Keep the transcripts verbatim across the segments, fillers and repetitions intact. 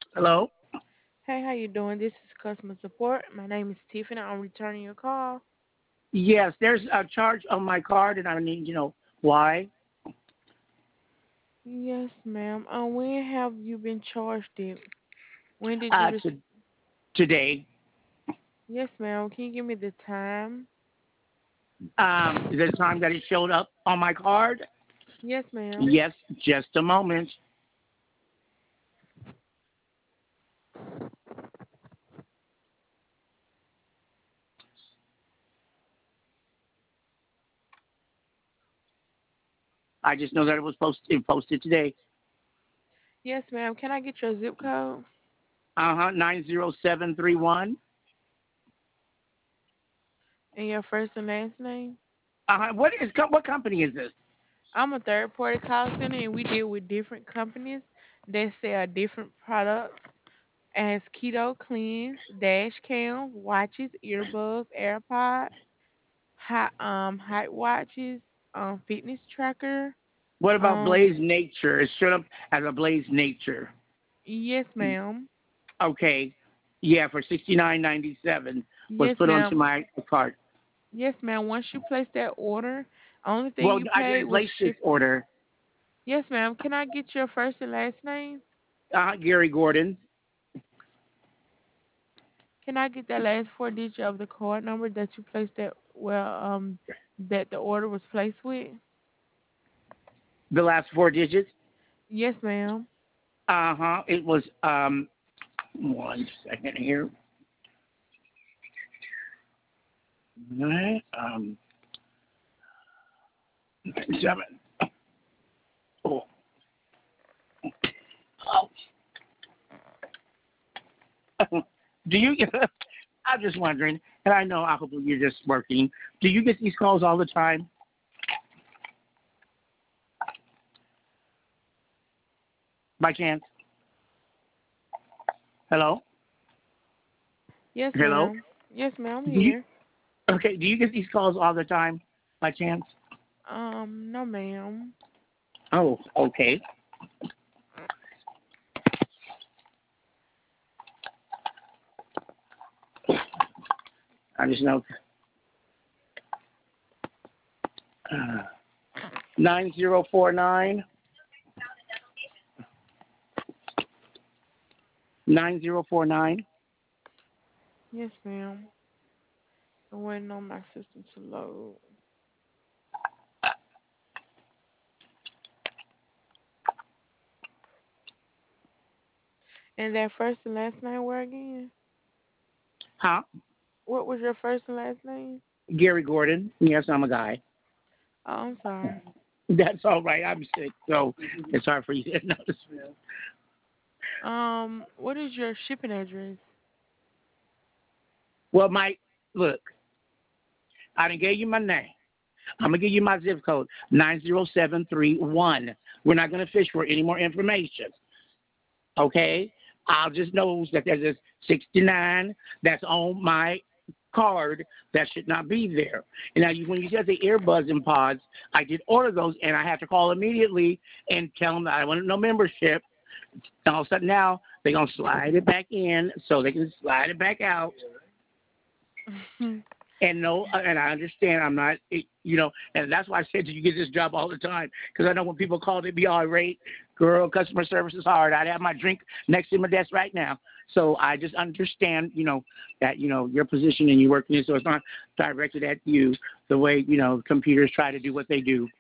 Hello? Hey, how you doing? This is customer support. My name is Tiffany. I'm returning your call. Yes, there's a charge on my card, and I need to know why. Yes, ma'am. Uh, when have you been charged it? When did you Uh, receive? to, today, Yes, ma'am. Can you give me the time? um, the time that it showed up on my card. Yes, ma'am. Yes, just a moment. I just know that it was posted posted today. Yes, ma'am. Can I get your zip code Uh huh. Nine zero seven three one. and your first and last name? Uh huh. What is co- what company is this? I'm a third party call center and we deal with different companies that sell different products as Keto Cleanse, Dash Cam, watches, earbuds, AirPods, hot um height watches, um fitness tracker. What about Um Blaze Nature? It showed up as a Blaze Nature. yes, ma'am. Okay. Yeah, for sixty nine ninety seven was Yes, put onto ma'am. my card. Yes, ma'am. Once you place that order, only thing Well, you I paid didn't was place this shipping. order. Yes, ma'am. Can I get your first and last name? Uh, Gary Gordon. Can I get that last four digits of the card number that you placed that well um that the order was placed with? The last four digits. Yes, ma'am. Uh huh. It was um one second here. Nine, um seven. Oh, oh. Do you get? I'm just wondering, and I know I hope you're just working. Do you get these calls all the time, by chance? Hello, Yes, hello. ma'am. Yes, ma'am. I'm Do you? here. Okay. Do you get these calls all the time, by chance? Um, no, ma'am. Oh, okay. I just know. Uh, nine zero four nine nine zero four nine. Yes, ma'am. I'm waiting on my system to load. And that first and last name were again? Huh? What was your first and last name? Gary Gordon. Yes, I'm a guy. Oh, I'm sorry. That's all right. I'm sick, so it's hard for you to notice. Um, what is your shipping address? Well, my look, I done gave you my name. I'm gonna give you my zip code nine zero seven three one. We're not gonna fish for any more information. Okay? I'll just know that there's a sixty-nine that's on my card that should not be there. And now, you, when you said the earbuds and pods, I did order those, and I have to call immediately and tell them that I want no membership. And all of a sudden now they're gonna slide it back in so they can slide it back out. And no, and I understand I'm not, you know, and that's why I said to you get this job all the time because I know when people call, they be irate. Girl, customer service is hard. I'd have my drink next to my desk right now. So I just understand, you know, that you know your position and you working it, so it's not directed at you the way you know computers try to do what they do.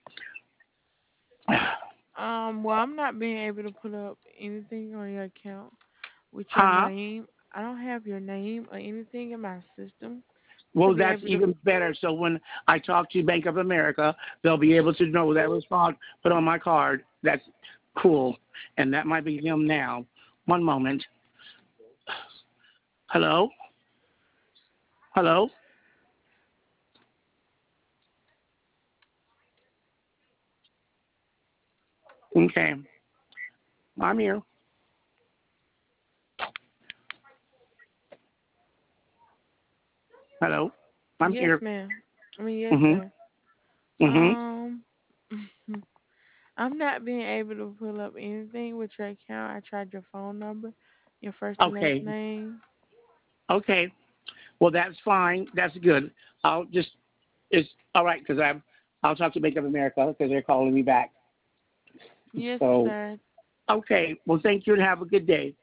um, well, I'm not being able to put up anything on your account with your Huh? name. I don't have your name or anything in my system to Well, be that's able to. even better. So when I talk to Bank of America, they'll be able to know that was put put on my card. That's cool. And that might be him now. One moment. Hello? Hello? Okay. I'm here. Hello? I'm Yes, here. ma'am. I mean, yes, Mhm. sir. Mhm. Um, I'm not being able to pull up anything with your account. I tried your phone number. Your first and last Okay. name. Okay. Well, that's fine. That's good. I'll just it's all right because I'm I'll talk to Make Up America because they're calling me back. Yes, So sir. okay. Well, thank you and have a good day.